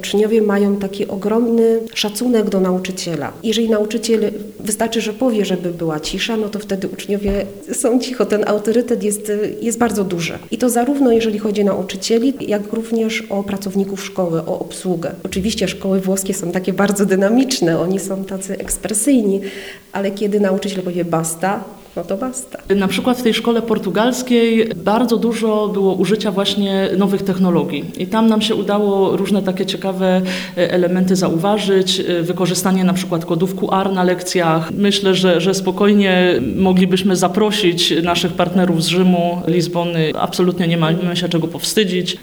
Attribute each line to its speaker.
Speaker 1: uczniowie mają taki ogromny szacunek do nauczyciela. Jeżeli nauczyciel wystarczy, że powie, żeby była cisza, no to wtedy uczniowie są cicho. Ten autorytet jest bardzo duży. I to zarówno jeżeli chodzi o nauczycieli, jak również o pracowników szkoły, o obsługę. Oczywiście szkoły włoskie są takie bardzo dynamiczne, oni są tacy ekspresyjni, ale kiedy nauczyciel powie basta, no to basta.
Speaker 2: Na przykład w tej szkole portugalskiej bardzo dużo było użycia właśnie nowych technologii i tam nam się udało różne takie ciekawe elementy zauważyć, wykorzystanie na przykład kodów QR na lekcjach. Myślę, że spokojnie moglibyśmy zaprosić naszych partnerów z Rzymu, Lizbony. Absolutnie nie mamy się czego powstydzić.